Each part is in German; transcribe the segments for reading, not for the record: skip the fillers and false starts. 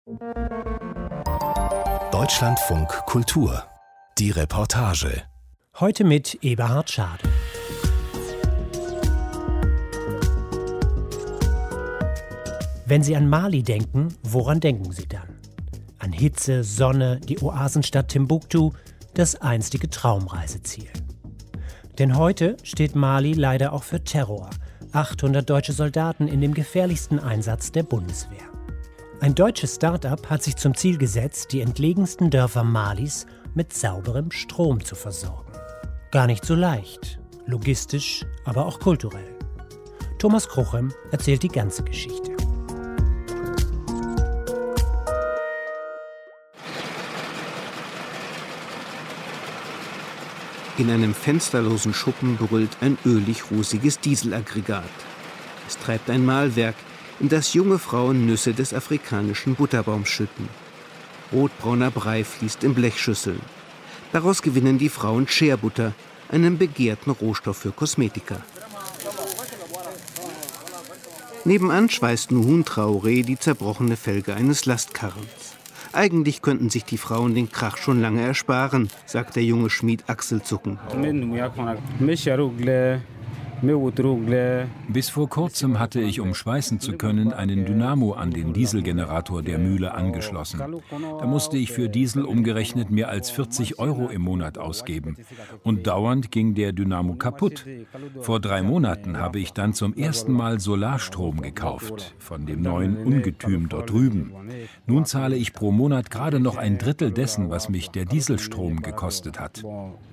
Deutschlandfunk Kultur. Die Reportage. Heute mit Eberhard Schade. Wenn Sie an Mali denken, woran denken Sie dann? An Hitze, Sonne, die Oasenstadt Timbuktu, das einstige Traumreiseziel. Denn heute steht Mali leider auch für Terror. 800 deutsche Soldaten in dem gefährlichsten Einsatz der Bundeswehr. Ein deutsches Start-up hat sich zum Ziel gesetzt, die entlegensten Dörfer Malis mit sauberem Strom zu versorgen. Gar nicht so leicht, logistisch, aber auch kulturell. Thomas Kruchem erzählt die ganze Geschichte. In einem fensterlosen Schuppen brüllt ein ölig-rußiges Dieselaggregat. Es treibt ein Mahlwerk, in das junge Frauen Nüsse des afrikanischen Butterbaums schütten. Rotbrauner Brei fließt in Blechschüsseln. Daraus gewinnen die Frauen Shea-Butter, einen begehrten Rohstoff für Kosmetika. Nebenan schweißt Nuhun Traoré die zerbrochene Felge eines Lastkarrens. Eigentlich könnten sich die Frauen den Krach schon lange ersparen, sagt der junge Schmied achselzuckend. Bis vor kurzem hatte ich, um schweißen zu können, einen Dynamo an den Dieselgenerator der Mühle angeschlossen. Da musste ich für Diesel umgerechnet mehr als 40 € im Monat ausgeben. Und dauernd ging der Dynamo kaputt. Vor 3 Monaten habe ich dann zum ersten Mal Solarstrom gekauft, von dem neuen Ungetüm dort drüben. Nun zahle ich pro Monat gerade noch 1/3 dessen, was mich der Dieselstrom gekostet hat.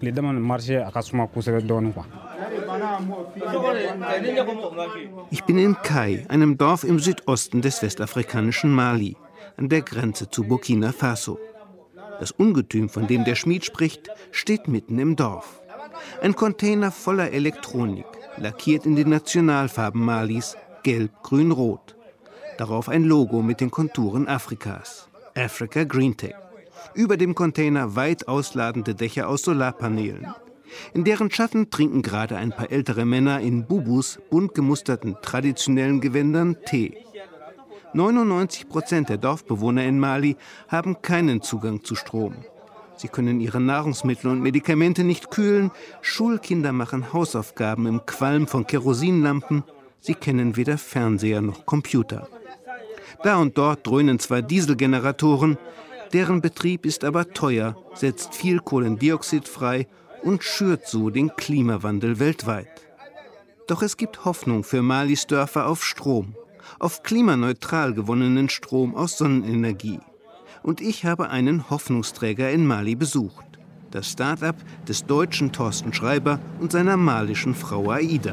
Ich bin in Kai, einem Dorf im Südosten des westafrikanischen Mali, an der Grenze zu Burkina Faso. Das Ungetüm, von dem der Schmied spricht, steht mitten im Dorf. Ein Container voller Elektronik, lackiert in den Nationalfarben Malis, gelb, grün, rot. Darauf ein Logo mit den Konturen Afrikas, Africa GreenTech. Über dem Container weit ausladende Dächer aus Solarpanelen. In deren Schatten trinken gerade ein paar ältere Männer in Bubus, bunt gemusterten traditionellen Gewändern, Tee. 99% der Dorfbewohner in Mali haben keinen Zugang zu Strom. Sie können ihre Nahrungsmittel und Medikamente nicht kühlen, Schulkinder machen Hausaufgaben im Qualm von Kerosinlampen, sie kennen weder Fernseher noch Computer. Da und dort dröhnen zwar Dieselgeneratoren, deren Betrieb ist aber teuer, setzt viel Kohlendioxid frei und schürt so den Klimawandel weltweit. Doch es gibt Hoffnung für Malis Dörfer auf Strom, auf klimaneutral gewonnenen Strom aus Sonnenenergie. Und ich habe einen Hoffnungsträger in Mali besucht, das Start-up des Deutschen Thorsten Schreiber und seiner malischen Frau Aida.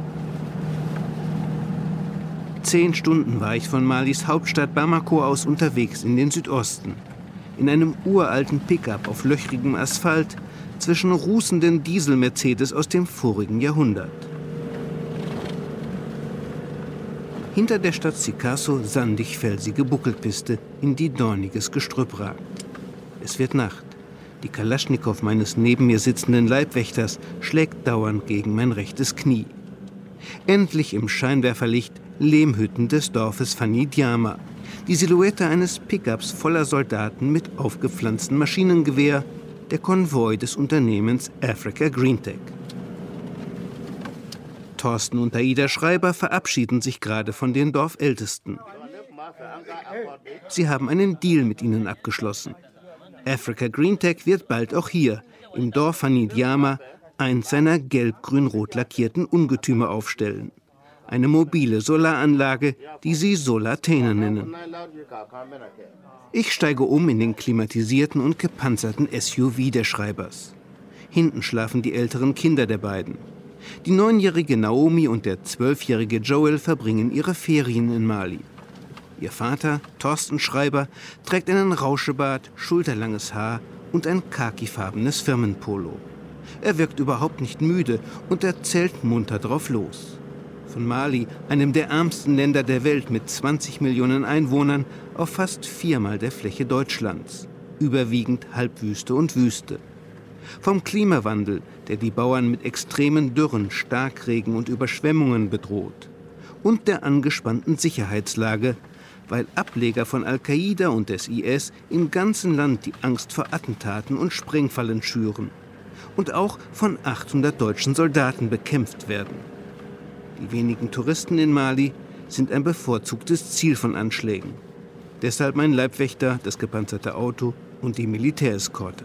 10 Stunden war ich von Malis Hauptstadt Bamako aus unterwegs in den Südosten. In einem uralten Pickup auf löchrigem Asphalt, zwischen rußenden Diesel-Mercedes aus dem vorigen Jahrhundert. Hinter der Stadt Sikasso sandig-felsige Buckelpiste, in die dorniges Gestrüpp ragt. Es wird Nacht. Die Kalaschnikow meines neben mir sitzenden Leibwächters schlägt dauernd gegen mein rechtes Knie. Endlich im Scheinwerferlicht Lehmhütten des Dorfes Fanidiama. Die Silhouette eines Pickups voller Soldaten mit aufgepflanztem Maschinengewehr, der Konvoi des Unternehmens Africa GreenTech. Thorsten und Aida Schreiber verabschieden sich gerade von den Dorfältesten. Sie haben einen Deal mit ihnen abgeschlossen. Africa GreenTech wird bald auch hier, im Dorf Fanidiama, eins seiner gelb-grün-rot lackierten Ungetüme aufstellen. Eine mobile Solaranlage, die sie Solatene nennen. Ich steige um in den klimatisierten und gepanzerten SUV des Schreibers. Hinten schlafen die älteren Kinder der beiden. Die 9-jährige Naomi und der 12-jährige Joel verbringen ihre Ferien in Mali. Ihr Vater, Thorsten Schreiber, trägt einen Rauschebart, schulterlanges Haar und ein khakifarbenes Firmenpolo. Er wirkt überhaupt nicht müde und erzählt munter drauf los. Von Mali, einem der ärmsten Länder der Welt mit 20 Millionen Einwohnern, auf fast 4-mal der Fläche Deutschlands. Überwiegend Halbwüste und Wüste. Vom Klimawandel, der die Bauern mit extremen Dürren, Starkregen und Überschwemmungen bedroht. Und der angespannten Sicherheitslage, weil Ableger von Al-Qaida und des IS im ganzen Land die Angst vor Attentaten und Sprengfallen schüren und auch von 800 deutschen Soldaten bekämpft werden. Die wenigen Touristen in Mali sind ein bevorzugtes Ziel von Anschlägen. Deshalb mein Leibwächter, das gepanzerte Auto und die Militäreskorte.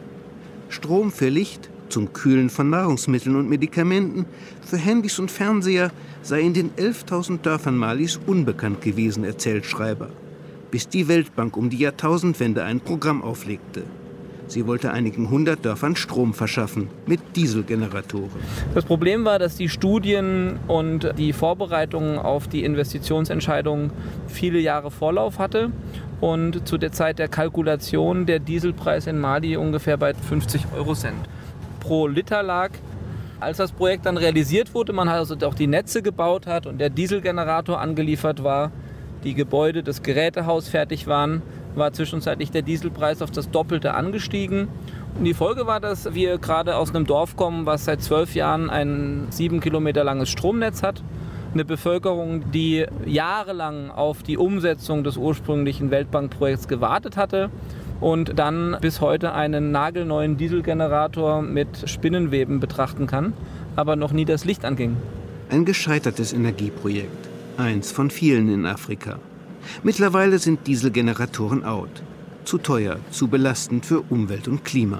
Strom für Licht, zum Kühlen von Nahrungsmitteln und Medikamenten, für Handys und Fernseher sei in den 11.000 Dörfern Malis unbekannt gewesen, erzählt Schreiber, bis die Weltbank um die Jahrtausendwende ein Programm auflegte. Sie wollte einigen 100 Dörfern Strom verschaffen mit Dieselgeneratoren. Das Problem war, dass die Studien und die Vorbereitungen auf die Investitionsentscheidung viele Jahre Vorlauf hatte und zu der Zeit der Kalkulation der Dieselpreis in Mali ungefähr bei 50 Eurocent pro Liter lag. Als das Projekt dann realisiert wurde, man also auch die Netze gebaut hat und der Dieselgenerator angeliefert war, die Gebäude, das Gerätehaus fertig waren, war zwischenzeitlich der Dieselpreis auf das Doppelte angestiegen. Und die Folge war, dass wir gerade aus einem Dorf kommen, was seit 12 Jahren ein 7 Kilometer langes Stromnetz hat. Eine Bevölkerung, die jahrelang auf die Umsetzung des ursprünglichen Weltbankprojekts gewartet hatte und dann bis heute einen nagelneuen Dieselgenerator mit Spinnenweben betrachten kann, aber noch nie das Licht anging. Ein gescheitertes Energieprojekt, eins von vielen in Afrika. Mittlerweile sind Dieselgeneratoren out. Zu teuer, zu belastend für Umwelt und Klima.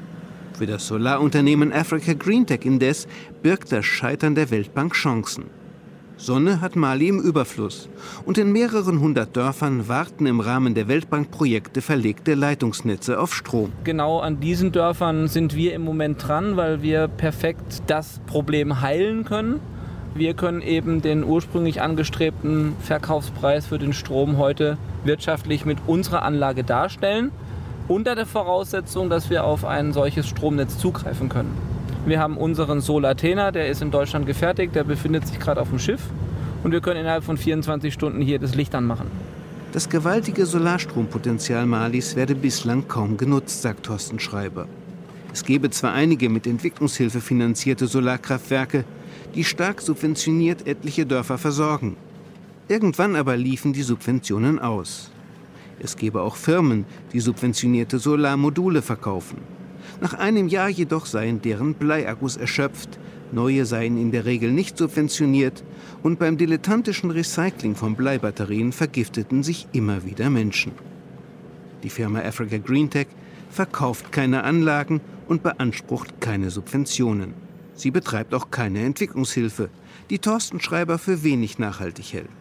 Für das Solarunternehmen Africa Greentech indes birgt das Scheitern der Weltbank Chancen. Sonne hat Mali im Überfluss und in mehreren 100 Dörfern warten im Rahmen der Weltbankprojekte verlegte Leitungsnetze auf Strom. Genau an diesen Dörfern sind wir im Moment dran, weil wir perfekt das Problem heilen können. Wir können eben den ursprünglich angestrebten Verkaufspreis für den Strom heute wirtschaftlich mit unserer Anlage darstellen, unter der Voraussetzung, dass wir auf ein solches Stromnetz zugreifen können. Wir haben unseren Solartena, der ist in Deutschland gefertigt, der befindet sich gerade auf dem Schiff und wir können innerhalb von 24 Stunden hier das Licht anmachen. Das gewaltige Solarstrompotenzial Malis werde bislang kaum genutzt, sagt Thorsten Schreiber. Es gebe zwar einige mit Entwicklungshilfe finanzierte Solarkraftwerke, die stark subventioniert etliche Dörfer versorgen. Irgendwann aber liefen die Subventionen aus. Es gebe auch Firmen, die subventionierte Solarmodule verkaufen. Nach einem Jahr jedoch seien deren Bleiakkus erschöpft, neue seien in der Regel nicht subventioniert und beim dilettantischen Recycling von Bleibatterien vergifteten sich immer wieder Menschen. Die Firma Africa Greentech verkauft keine Anlagen und beansprucht keine Subventionen. Sie betreibt auch keine Entwicklungshilfe, die Thorsten Schreiber für wenig nachhaltig hält.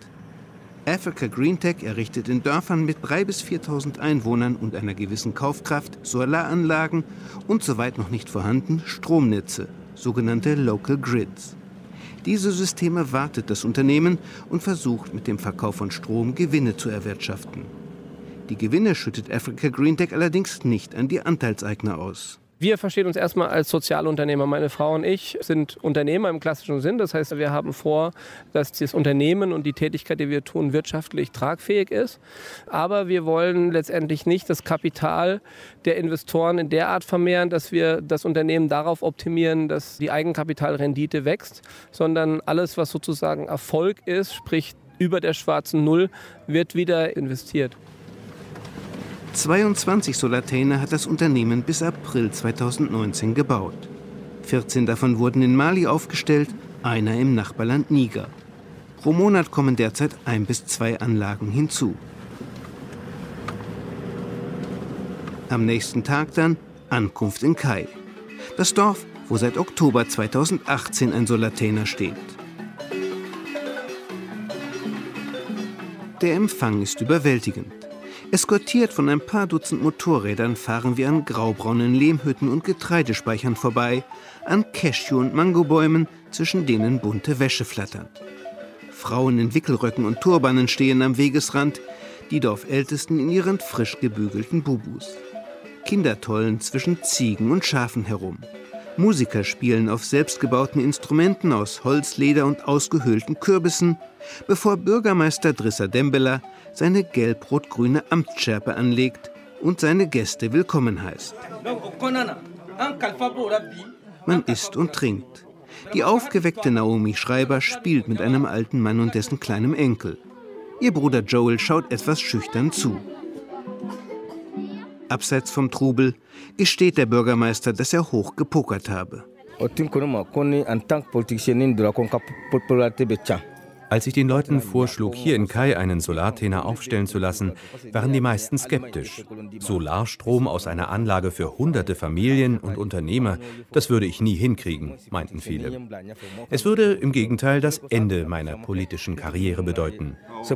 Africa Greentech errichtet in Dörfern mit 3.000 bis 4.000 Einwohnern und einer gewissen Kaufkraft Solaranlagen und, soweit noch nicht vorhanden, Stromnetze, sogenannte Local Grids. Diese Systeme wartet das Unternehmen und versucht mit dem Verkauf von Strom Gewinne zu erwirtschaften. Die Gewinne schüttet Africa Greentech allerdings nicht an die Anteilseigner aus. Wir verstehen uns erstmal als Sozialunternehmer. Meine Frau und ich sind Unternehmer im klassischen Sinn. Das heißt, wir haben vor, dass das Unternehmen und die Tätigkeit, die wir tun, wirtschaftlich tragfähig ist. Aber wir wollen letztendlich nicht das Kapital der Investoren in der Art vermehren, dass wir das Unternehmen darauf optimieren, dass die Eigenkapitalrendite wächst, sondern alles, was sozusagen Erfolg ist, sprich über der schwarzen Null, wird wieder investiert. 22 Solartäner hat das Unternehmen bis April 2019 gebaut. 14 davon wurden in Mali aufgestellt, einer im Nachbarland Niger. Pro Monat kommen derzeit 1 bis 2 Anlagen hinzu. Am nächsten Tag dann Ankunft in Kai. Das Dorf, wo seit Oktober 2018 ein Solartäner steht. Der Empfang ist überwältigend. Eskortiert von ein paar Dutzend Motorrädern fahren wir an graubraunen Lehmhütten und Getreidespeichern vorbei, an Cashew- und Mangobäumen, zwischen denen bunte Wäsche flattert. Frauen in Wickelröcken und Turbanen stehen am Wegesrand, die Dorfältesten in ihren frisch gebügelten Bubus. Kinder tollen zwischen Ziegen und Schafen herum. Musiker spielen auf selbstgebauten Instrumenten aus Holz, Leder und ausgehöhlten Kürbissen, bevor Bürgermeister Drissa Dembele seine gelb-rot-grüne Amtsschärpe anlegt und seine Gäste willkommen heißt. Man isst und trinkt. Die aufgeweckte Naomi Schreiber spielt mit einem alten Mann und dessen kleinem Enkel. Ihr Bruder Joel schaut etwas schüchtern zu. Abseits vom Trubel gesteht der Bürgermeister, dass er hoch gepokert habe. Als ich den Leuten vorschlug, hier in Kai einen Solartäner aufstellen zu lassen, waren die meisten skeptisch. Solarstrom aus einer Anlage für hunderte Familien und Unternehmer, das würde ich nie hinkriegen, meinten viele. Es würde im Gegenteil das Ende meiner politischen Karriere bedeuten.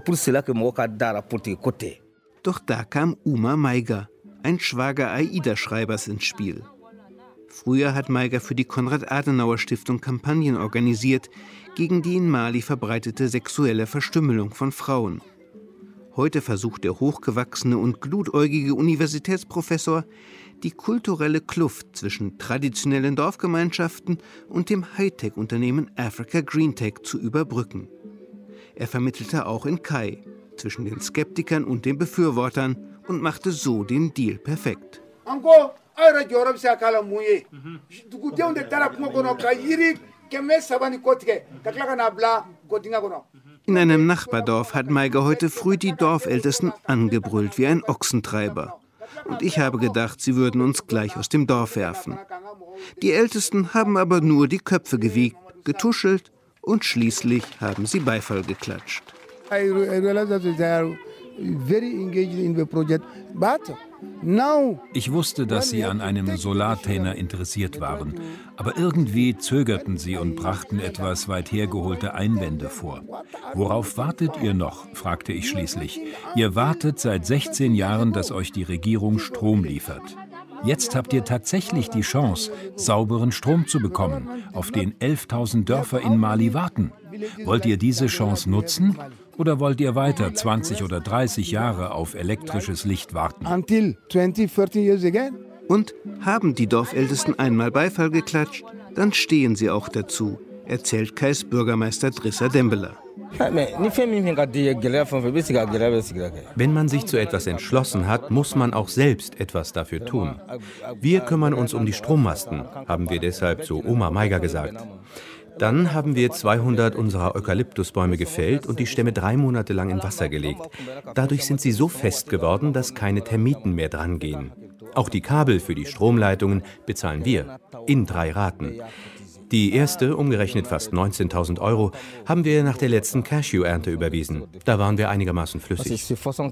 Doch da kam Uma Maiga, ein Schwager Aida Schreibers, ins Spiel. Früher hat Maiga für die Konrad-Adenauer-Stiftung Kampagnen organisiert gegen die in Mali verbreitete sexuelle Verstümmelung von Frauen. Heute versucht der hochgewachsene und glutäugige Universitätsprofessor, die kulturelle Kluft zwischen traditionellen Dorfgemeinschaften und dem Hightech-Unternehmen Africa GreenTech zu überbrücken. Er vermittelte auch in Kai zwischen den Skeptikern und den Befürwortern und machte so den Deal perfekt. In einem Nachbardorf hat Maiga heute früh die Dorfältesten angebrüllt wie ein Ochsentreiber. Und ich habe gedacht, sie würden uns gleich aus dem Dorf werfen. Die Ältesten haben aber nur die Köpfe gewiegt, getuschelt und schließlich haben sie Beifall geklatscht. Ich wusste, dass sie an einem Solartäner interessiert waren, aber irgendwie zögerten sie und brachten etwas weit hergeholte Einwände vor. Worauf wartet ihr noch, fragte ich schließlich. Ihr wartet seit 16 Jahren, dass euch die Regierung Strom liefert. Jetzt habt ihr tatsächlich die Chance, sauberen Strom zu bekommen, auf den 11.000 Dörfer in Mali warten. Wollt ihr diese Chance nutzen? Oder wollt ihr weiter 20 oder 30 Jahre auf elektrisches Licht warten? Und haben die Dorfältesten einmal Beifall geklatscht, dann stehen sie auch dazu, erzählt Kais Bürgermeister Drissa Dembele. Wenn man sich zu etwas entschlossen hat, muss man auch selbst etwas dafür tun. Wir kümmern uns um die Strommasten, haben wir deshalb zu Uma Maiga gesagt. Dann haben wir 200 unserer Eukalyptusbäume gefällt und die Stämme 3 Monate lang in Wasser gelegt. Dadurch sind sie so fest geworden, dass keine Termiten mehr dran gehen. Auch die Kabel für die Stromleitungen bezahlen wir, in 3 Raten. Die erste, umgerechnet fast 19.000 €, haben wir nach der letzten Cashew-Ernte überwiesen. Da waren wir einigermaßen flüssig.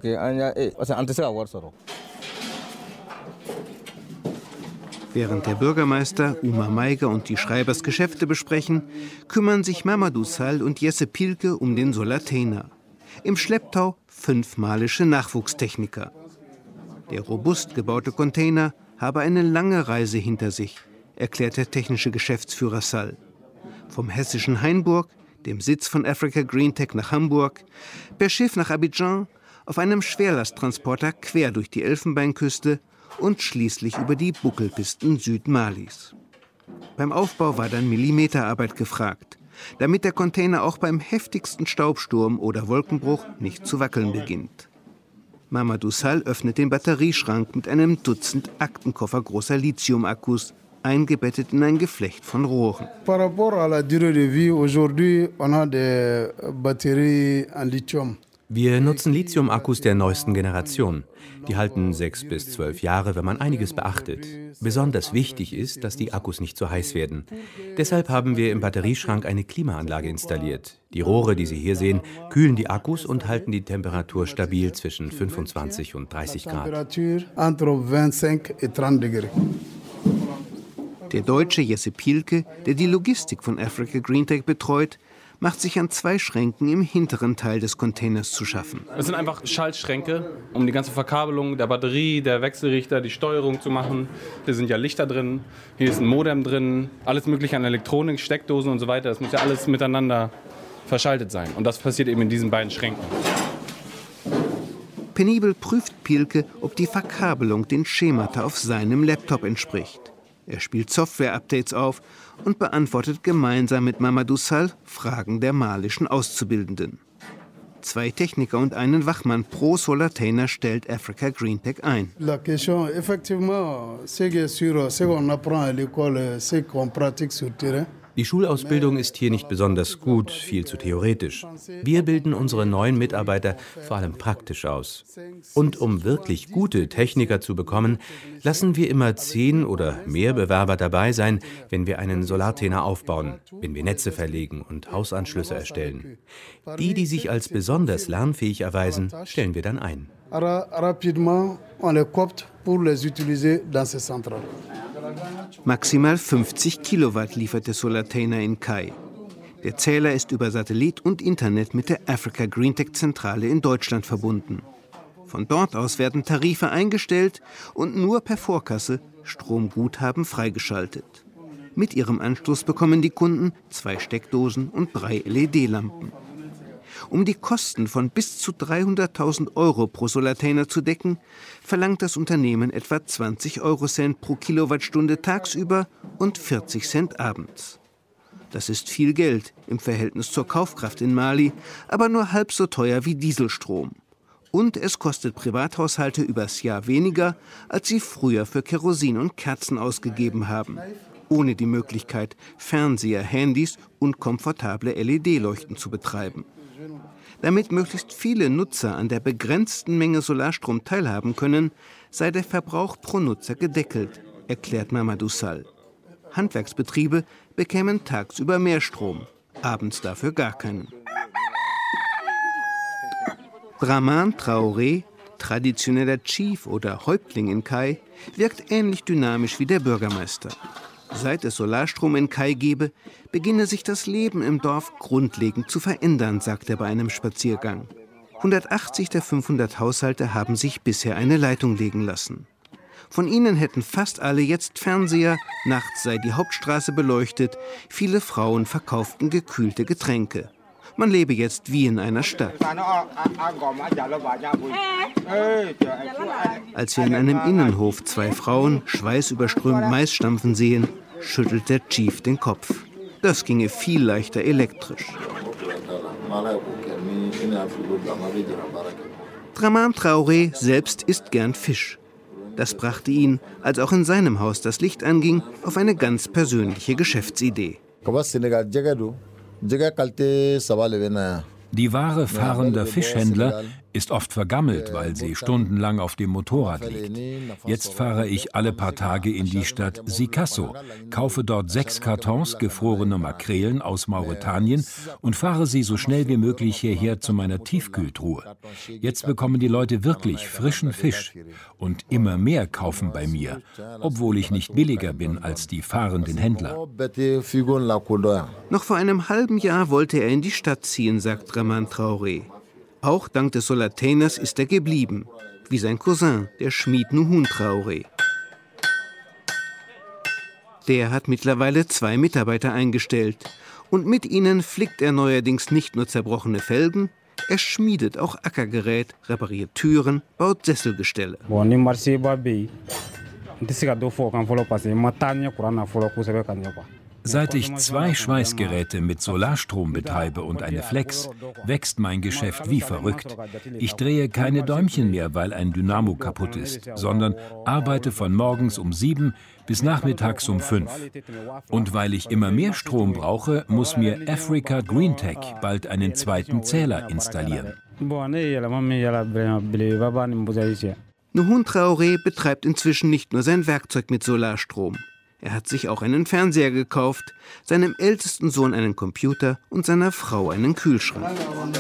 Während der Bürgermeister, Uma Maiga und die Schreibers Geschäfte besprechen, kümmern sich Mamadou Sall und Jesse Pielke um den Solartäner. Im Schlepptau 5 malische Nachwuchstechniker. Der robust gebaute Container habe eine lange Reise hinter sich, erklärt der technische Geschäftsführer Sall. Vom hessischen Hainburg, dem Sitz von Africa GreenTech, nach Hamburg, per Schiff nach Abidjan, auf einem Schwerlasttransporter quer durch die Elfenbeinküste und schließlich über die Buckelpisten Südmalis. Beim Aufbau war dann Millimeterarbeit gefragt, damit der Container auch beim heftigsten Staubsturm oder Wolkenbruch nicht zu wackeln beginnt. Mamadou Sall öffnet den Batterieschrank mit einem Dutzend Aktenkoffer großer Lithium-Akkus, eingebettet in ein Geflecht von Rohren. Par rapport à la durée de vie, aujourd'hui, on a des batteries en lithium. Wir nutzen Lithium-Akkus der neuesten Generation. Die halten 6 bis 12 Jahre, wenn man einiges beachtet. Besonders wichtig ist, dass die Akkus nicht zu heiß werden. Deshalb haben wir im Batterieschrank eine Klimaanlage installiert. Die Rohre, die Sie hier sehen, kühlen die Akkus und halten die Temperatur stabil zwischen 25 und 30 Grad. Der Deutsche Jesse Pielke, der die Logistik von Africa GreenTech betreut, macht sich an 2 Schränken im hinteren Teil des Containers zu schaffen. Es sind einfach Schaltschränke, um die ganze Verkabelung der Batterie, der Wechselrichter, die Steuerung zu machen. Hier sind ja Lichter drin, hier ist ein Modem drin, alles mögliche an Elektronik, Steckdosen und so weiter. Das muss ja alles miteinander verschaltet sein. Und das passiert eben in diesen beiden Schränken. Penibel prüft Pielke, ob die Verkabelung den Schemata auf seinem Laptop entspricht. Er spielt Software-Updates auf und beantwortet gemeinsam mit Mamadou Sall Fragen der malischen Auszubildenden. 2 Techniker und einen Wachmann pro Solartäner stellt Africa GreenTech ein. La question, effectivement, c'est que sur ce qu'on apprend à l'école, c'est qu'on pratique sur terrain. Die Schulausbildung ist hier nicht besonders gut, viel zu theoretisch. Wir bilden unsere neuen Mitarbeiter vor allem praktisch aus. Und um wirklich gute Techniker zu bekommen, lassen wir immer 10 oder mehr Bewerber dabei sein, wenn wir einen Solartenner aufbauen, wenn wir Netze verlegen und Hausanschlüsse erstellen. Die sich als besonders lernfähig erweisen, stellen wir dann ein. Maximal 50 Kilowatt liefert der Solartainer in Kai. Der Zähler ist über Satellit und Internet mit der Africa Greentech-Zentrale in Deutschland verbunden. Von dort aus werden Tarife eingestellt und nur per Vorkasse Stromguthaben freigeschaltet. Mit ihrem Anschluss bekommen die Kunden 2 Steckdosen und 3 LED-Lampen. Um die Kosten von bis zu 300.000 € pro Solartainer zu decken, verlangt das Unternehmen etwa 20 Eurocent pro Kilowattstunde tagsüber und 40 Cent abends. Das ist viel Geld im Verhältnis zur Kaufkraft in Mali, aber nur halb so teuer wie Dieselstrom. Und es kostet Privathaushalte übers Jahr weniger, als sie früher für Kerosin und Kerzen ausgegeben haben. Ohne die Möglichkeit, Fernseher, Handys und komfortable LED-Leuchten zu betreiben. Damit möglichst viele Nutzer an der begrenzten Menge Solarstrom teilhaben können, sei der Verbrauch pro Nutzer gedeckelt, erklärt Mamadou Sall. Handwerksbetriebe bekämen tagsüber mehr Strom, abends dafür gar keinen. Dramane Traoré, traditioneller Chief oder Häuptling in Kai, wirkt ähnlich dynamisch wie der Bürgermeister. Seit es Solarstrom in Kai gebe, beginne sich das Leben im Dorf grundlegend zu verändern, sagt er bei einem Spaziergang. 180 der 500 Haushalte haben sich bisher eine Leitung legen lassen. Von ihnen hätten fast alle jetzt Fernseher, nachts sei die Hauptstraße beleuchtet, viele Frauen verkauften gekühlte Getränke. Man lebe jetzt wie in einer Stadt. Als wir in einem Innenhof 2 Frauen schweißüberströmt Mais stampfen sehen, schüttelt der Chief den Kopf. Das ginge viel leichter elektrisch. Dramane Traoré selbst isst gern Fisch. Das brachte ihn, als auch in seinem Haus das Licht anging, auf eine ganz persönliche Geschäftsidee. Die Ware fahrender Fischhändler ist oft vergammelt, weil sie stundenlang auf dem Motorrad liegt. Jetzt fahre ich alle paar Tage in die Stadt Sikasso, kaufe dort 6 Kartons gefrorene Makrelen aus Mauretanien und fahre sie so schnell wie möglich hierher zu meiner Tiefkühltruhe. Jetzt bekommen die Leute wirklich frischen Fisch und immer mehr kaufen bei mir, obwohl ich nicht billiger bin als die fahrenden Händler. Noch vor einem halben Jahr wollte er in die Stadt ziehen, sagt Dramane Traoré. Auch dank des Solartainers ist er geblieben, wie sein Cousin, der Schmied Nuhun Traoré. Der hat mittlerweile 2 Mitarbeiter eingestellt und mit ihnen flickt er neuerdings nicht nur zerbrochene Felgen, er schmiedet auch Ackergerät, repariert Türen, baut Sesselgestelle. Seit ich 2 Schweißgeräte mit Solarstrom betreibe und eine Flex, wächst mein Geschäft wie verrückt. Ich drehe keine Däumchen mehr, weil ein Dynamo kaputt ist, sondern arbeite von morgens um 7 bis nachmittags um 5. Und weil ich immer mehr Strom brauche, muss mir Africa Greentech bald einen 2. Zähler installieren. Nuhun Traoré betreibt inzwischen nicht nur sein Werkzeug mit Solarstrom. Er hat sich auch einen Fernseher gekauft, seinem ältesten Sohn einen Computer und seiner Frau einen Kühlschrank.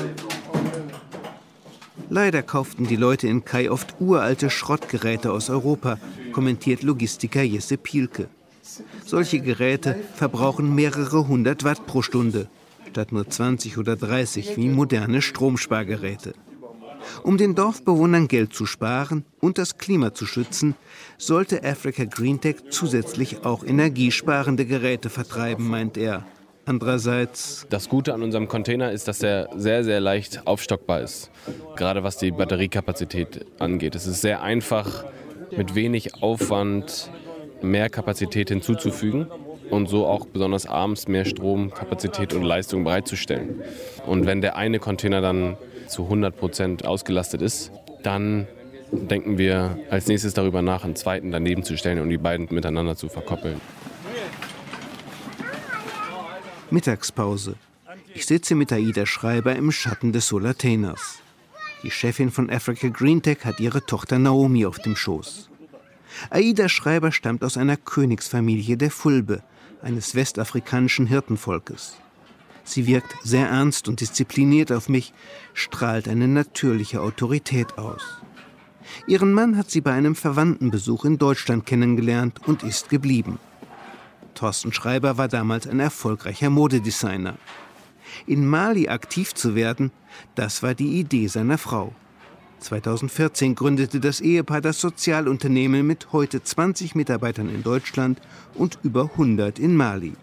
Leider kauften die Leute in Kai oft uralte Schrottgeräte aus Europa, kommentiert Logistiker Jesse Pielke. Solche Geräte verbrauchen mehrere 100 Watt pro Stunde, statt nur 20 oder 30 wie moderne Stromspargeräte. Um den Dorfbewohnern Geld zu sparen und das Klima zu schützen, sollte Africa Greentech zusätzlich auch energiesparende Geräte vertreiben, meint er. Andererseits... Das Gute an unserem Container ist, dass er sehr, sehr leicht aufstockbar ist. Gerade was die Batteriekapazität angeht. Es ist sehr einfach, mit wenig Aufwand mehr Kapazität hinzuzufügen und so auch besonders abends mehr Stromkapazität und Leistung bereitzustellen. Und wenn der eine Container dann zu 100% ausgelastet ist, dann denken wir als nächstes darüber nach, einen zweiten daneben zu stellen und die beiden miteinander zu verkoppeln. Mittagspause. Ich sitze mit Aida Schreiber im Schatten des Solatainers. Die Chefin von Africa Greentech hat ihre Tochter Naomi auf dem Schoß. Aida Schreiber stammt aus einer Königsfamilie der Fulbe, eines westafrikanischen Hirtenvolkes. Sie wirkt sehr ernst und diszipliniert auf mich, strahlt eine natürliche Autorität aus. Ihren Mann hat sie bei einem Verwandtenbesuch in Deutschland kennengelernt und ist geblieben. Thorsten Schreiber war damals ein erfolgreicher Modedesigner. In Mali aktiv zu werden, das war die Idee seiner Frau. 2014 gründete das Ehepaar das Sozialunternehmen mit heute 20 Mitarbeitern in Deutschland und über 100 in Mali.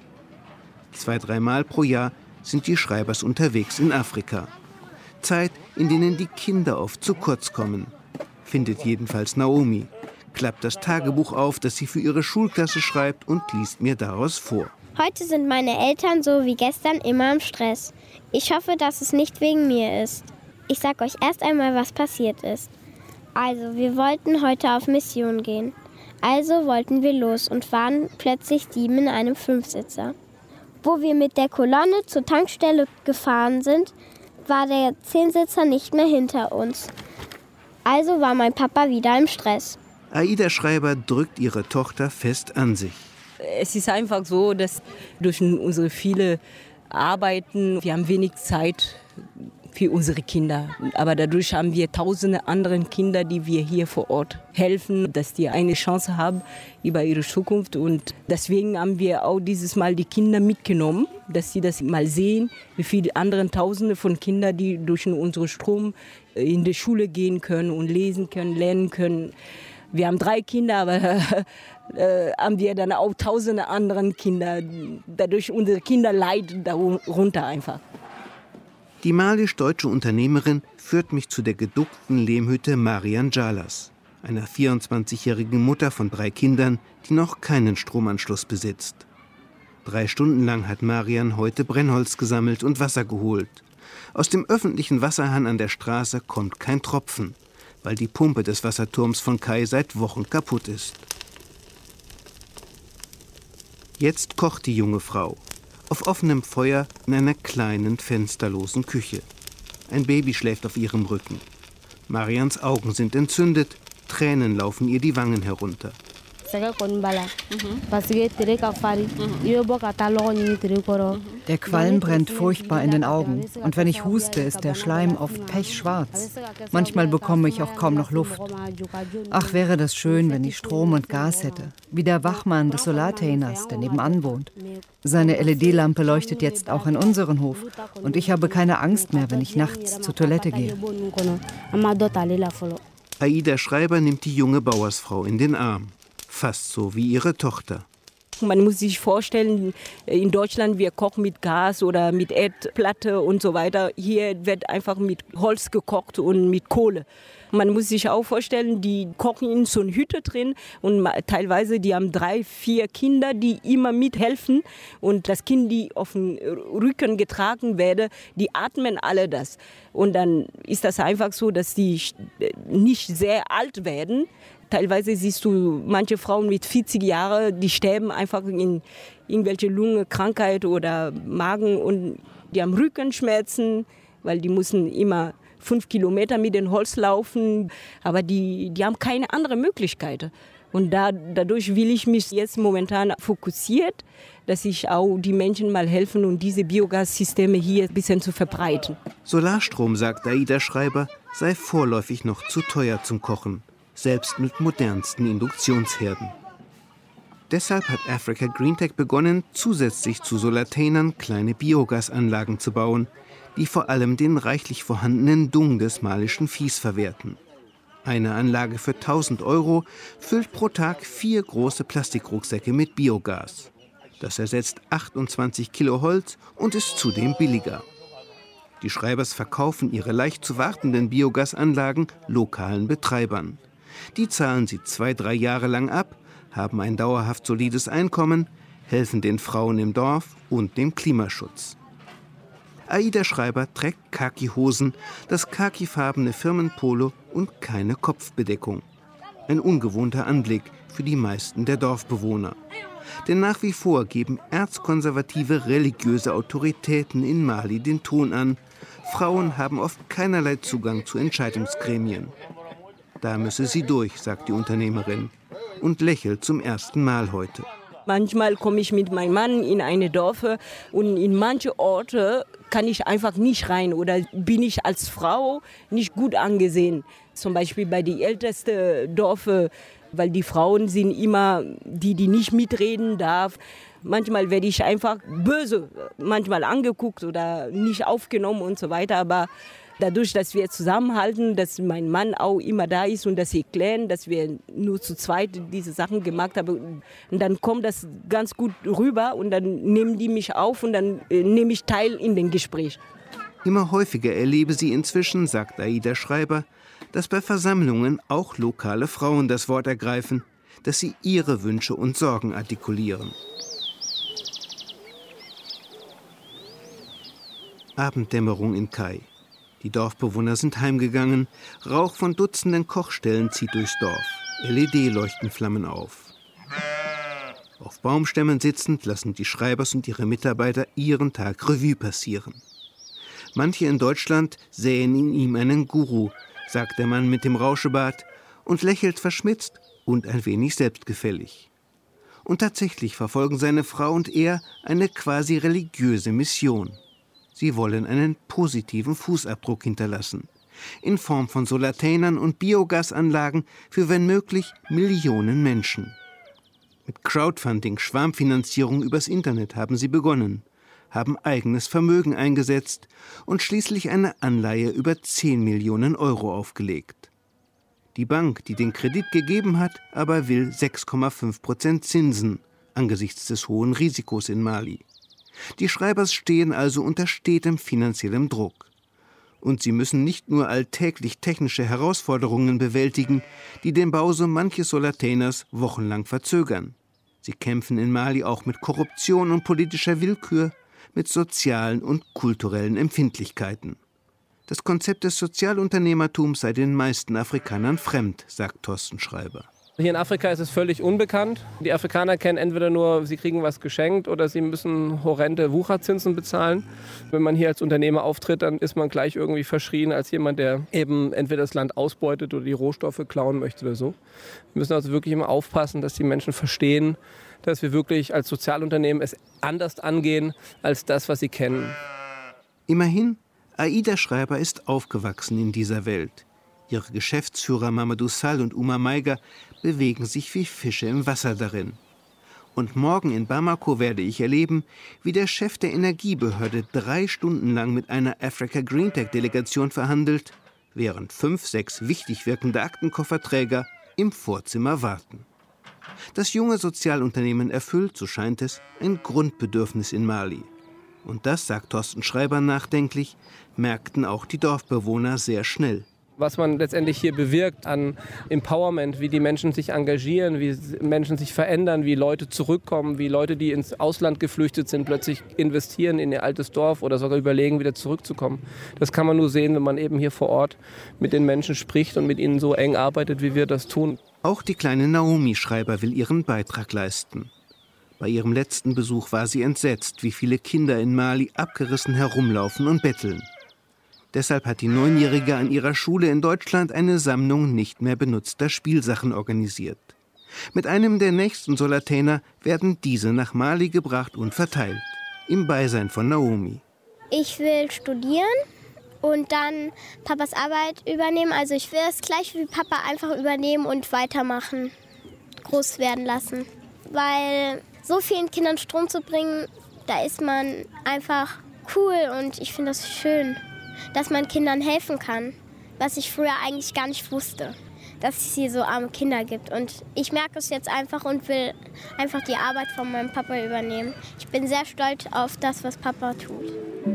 2-3 Mal pro Jahr sind die Schreibers unterwegs in Afrika. Zeit, in denen die Kinder oft zu kurz kommen, findet jedenfalls Naomi, klappt das Tagebuch auf, das sie für ihre Schulklasse schreibt und liest mir daraus vor. Heute sind meine Eltern so wie gestern immer im Stress. Ich hoffe, dass es nicht wegen mir ist. Ich sag euch erst einmal, was passiert ist. Also, wir wollten heute auf Mission gehen. Also wollten wir los und waren plötzlich 7 in einem 5-Sitzer. Wo wir mit der Kolonne zur Tankstelle gefahren sind, war der 10-Sitzer nicht mehr hinter uns. Also war mein Papa wieder im Stress. Aida Schreiber drückt ihre Tochter fest an sich. Es ist einfach so, dass durch unsere viele Arbeiten, wir haben wenig Zeit für unsere Kinder. Aber dadurch haben wir tausende andere Kinder, die wir hier vor Ort helfen, dass die eine Chance haben über ihre Zukunft. Und deswegen haben wir auch dieses Mal die Kinder mitgenommen, dass sie das mal sehen, wie viele andere Tausende von Kindern, die durch unseren Strom in die Schule gehen können und lesen können, lernen können. Wir haben 3 Kinder, aber haben wir dann auch tausende anderen Kinder. Dadurch unsere Kinder leiden darunter einfach. Die malisch-deutsche Unternehmerin führt mich zu der geduckten Lehmhütte Marian Jalas, einer 24-jährigen Mutter von 3 Kindern, die noch keinen Stromanschluss besitzt. 3 Stunden lang hat Marian heute Brennholz gesammelt und Wasser geholt. Aus dem öffentlichen Wasserhahn an der Straße kommt kein Tropfen, weil die Pumpe des Wasserturms von Kai seit Wochen kaputt ist. Jetzt kocht die junge Frau. Auf offenem Feuer in einer kleinen, fensterlosen Küche. Ein Baby schläft auf ihrem Rücken. Marians Augen sind entzündet, Tränen laufen ihr die Wangen herunter. Der Qualm brennt furchtbar in den Augen. Und wenn ich huste, ist der Schleim oft pechschwarz. Manchmal bekomme ich auch kaum noch Luft. Ach, wäre das schön, wenn ich Strom und Gas hätte. Wie der Wachmann des Solatainers, der nebenan wohnt. Seine LED-Lampe leuchtet jetzt auch in unseren Hof. Und ich habe keine Angst mehr, wenn ich nachts zur Toilette gehe. Aida Schreiber nimmt die junge Bauersfrau in den Arm. Fast so wie ihre Tochter. Man muss sich vorstellen, in Deutschland wir kochen mit Gas oder mit Erdplatte und so weiter. Hier wird einfach mit Holz gekocht und mit Kohle. Man muss sich auch vorstellen, die kochen in so einer Hütte drin und teilweise die haben 3, 4 Kinder, die immer mithelfen. Und das Kind, die auf dem Rücken getragen werde, die atmen alle das. Und dann ist das einfach so, dass die nicht sehr alt werden. Teilweise siehst du manche Frauen mit 40 Jahren, die sterben einfach in irgendwelche Lungenkrankheit oder Magen und die haben Rückenschmerzen, weil die müssen immer 5 Kilometer mit dem Holz laufen, aber die haben keine andere Möglichkeit. Und dadurch will ich mich jetzt momentan fokussiert, dass ich auch die Menschen mal helfen und diese Biogassysteme hier ein bisschen zu verbreiten. Solarstrom, sagt Aida Schreiber, sei vorläufig noch zu teuer zum Kochen. Selbst mit modernsten Induktionsherden. Deshalb hat Africa Greentech begonnen, zusätzlich zu Solatainern kleine Biogasanlagen zu bauen, die vor allem den reichlich vorhandenen Dung des malischen Viehs verwerten. Eine Anlage für 1.000 € füllt pro Tag 4 große Plastikrucksäcke mit Biogas. Das ersetzt 28 Kilo Holz und ist zudem billiger. Die Schreibers verkaufen ihre leicht zu wartenden Biogasanlagen lokalen Betreibern. Die zahlen sie 2-3 Jahre lang ab, haben ein dauerhaft solides Einkommen, helfen den Frauen im Dorf und dem Klimaschutz. Aida Schreiber trägt Khaki-Hosen, das khakifarbene Firmenpolo und keine Kopfbedeckung. Ein ungewohnter Anblick für die meisten der Dorfbewohner. Denn nach wie vor geben erzkonservative religiöse Autoritäten in Mali den Ton an. Frauen haben oft keinerlei Zugang zu Entscheidungsgremien. Da müsse sie durch, sagt die Unternehmerin und lächelt zum ersten Mal heute. Manchmal komme ich mit meinem Mann in eine Dorf und in manche Orte kann ich einfach nicht rein oder bin ich als Frau nicht gut angesehen. Zum Beispiel bei den ältesten Dörfern, weil die Frauen sind immer die nicht mitreden darf. Manchmal werde ich einfach böse, manchmal angeguckt oder nicht aufgenommen und so weiter. Aber dadurch, dass wir zusammenhalten, dass mein Mann auch immer da ist und dass sie klären, dass wir nur zu zweit diese Sachen gemacht haben, und dann kommt das ganz gut rüber und dann nehmen die mich auf und dann nehme ich teil in den Gespräch. Immer häufiger erlebe sie inzwischen, sagt Aida Schreiber, dass bei Versammlungen auch lokale Frauen das Wort ergreifen, dass sie ihre Wünsche und Sorgen artikulieren. Abenddämmerung in Kai. Die Dorfbewohner sind heimgegangen. Rauch von Dutzenden Kochstellen zieht durchs Dorf. LED-Leuchten flammen auf. Auf Baumstämmen sitzend lassen die Schreibers und ihre Mitarbeiter ihren Tag Revue passieren. Manche in Deutschland sähen in ihm einen Guru, sagt der Mann mit dem Rauschebart und lächelt verschmitzt und ein wenig selbstgefällig. Und tatsächlich verfolgen seine Frau und er eine quasi religiöse Mission. Sie wollen einen positiven Fußabdruck hinterlassen, in Form von Solartainern und Biogasanlagen für, wenn möglich, Millionen Menschen. Mit Crowdfunding, Schwarmfinanzierung übers Internet haben sie begonnen, haben eigenes Vermögen eingesetzt und schließlich eine Anleihe über 10 Millionen Euro aufgelegt. Die Bank, die den Kredit gegeben hat, aber will 6,5% Zinsen angesichts des hohen Risikos in Mali. Die Schreibers stehen also unter stetem finanziellem Druck. Und sie müssen nicht nur alltäglich technische Herausforderungen bewältigen, die den Bau so manches Solartainers wochenlang verzögern. Sie kämpfen in Mali auch mit Korruption und politischer Willkür, mit sozialen und kulturellen Empfindlichkeiten. Das Konzept des Sozialunternehmertums sei den meisten Afrikanern fremd, sagt Thorsten Schreiber. Hier in Afrika ist es völlig unbekannt. Die Afrikaner kennen entweder nur, sie kriegen was geschenkt oder sie müssen horrende Wucherzinsen bezahlen. Wenn man hier als Unternehmer auftritt, dann ist man gleich irgendwie verschrien als jemand, der eben entweder das Land ausbeutet oder die Rohstoffe klauen möchte oder so. Wir müssen also wirklich immer aufpassen, dass die Menschen verstehen, dass wir wirklich als Sozialunternehmen es anders angehen als das, was sie kennen. Immerhin, Aida Schreiber ist aufgewachsen in dieser Welt. Ihre Geschäftsführer Mamadou Sall und Oumar Maiga bewegen sich wie Fische im Wasser darin. Und morgen in Bamako werde ich erleben, wie der Chef der Energiebehörde 3 Stunden lang mit einer Africa GreenTech-Delegation verhandelt, während 5, 6 wichtig wirkende Aktenkofferträger im Vorzimmer warten. Das junge Sozialunternehmen erfüllt, so scheint es, ein Grundbedürfnis in Mali. Und das, sagt Thorsten Schreiber nachdenklich, merkten auch die Dorfbewohner sehr schnell. Was man letztendlich hier bewirkt an Empowerment, wie die Menschen sich engagieren, wie Menschen sich verändern, wie Leute zurückkommen, wie Leute, die ins Ausland geflüchtet sind, plötzlich investieren in ihr altes Dorf oder sogar überlegen, wieder zurückzukommen. Das kann man nur sehen, wenn man eben hier vor Ort mit den Menschen spricht und mit ihnen so eng arbeitet, wie wir das tun. Auch die kleine Naomi Schreiber will ihren Beitrag leisten. Bei ihrem letzten Besuch war sie entsetzt, wie viele Kinder in Mali abgerissen herumlaufen und betteln. Deshalb hat die 9-Jährige an ihrer Schule in Deutschland eine Sammlung nicht mehr benutzter Spielsachen organisiert. Mit einem der nächsten Solartainer werden diese nach Mali gebracht und verteilt, im Beisein von Naomi. Ich will studieren und dann Papas Arbeit übernehmen. Also ich will es gleich wie Papa einfach übernehmen und weitermachen, groß werden lassen. Weil so vielen Kindern Strom zu bringen, da ist man einfach cool und ich finde das schön, dass man Kindern helfen kann, was ich früher eigentlich gar nicht wusste, dass es hier so arme Kinder gibt. Und ich merke es jetzt einfach und will einfach die Arbeit von meinem Papa übernehmen. Ich bin sehr stolz auf das, was Papa tut.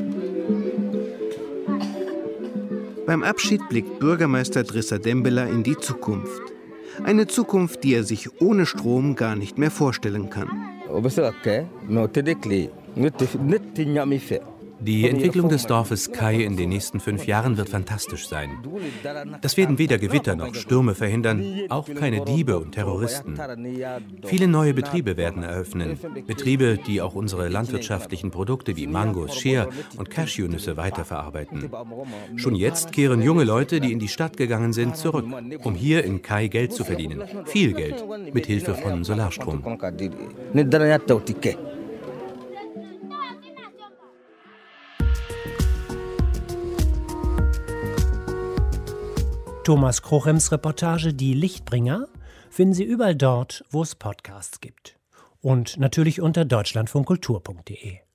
Beim Abschied blickt Bürgermeister Drissa Dembélé in die Zukunft. Eine Zukunft, die er sich ohne Strom gar nicht mehr vorstellen kann. Die Entwicklung des Dorfes Kai in den nächsten 5 Jahren wird fantastisch sein. Das werden weder Gewitter noch Stürme verhindern, auch keine Diebe und Terroristen. Viele neue Betriebe werden eröffnen. Betriebe, die auch unsere landwirtschaftlichen Produkte wie Mangos, Shea und Cashewnüsse weiterverarbeiten. Schon jetzt kehren junge Leute, die in die Stadt gegangen sind, zurück, um hier in Kai Geld zu verdienen. Viel Geld, mit Hilfe von Solarstrom. Thomas Krochems Reportage Die Lichtbringer finden Sie überall dort, wo es Podcasts gibt. Und natürlich unter deutschlandfunkkultur.de.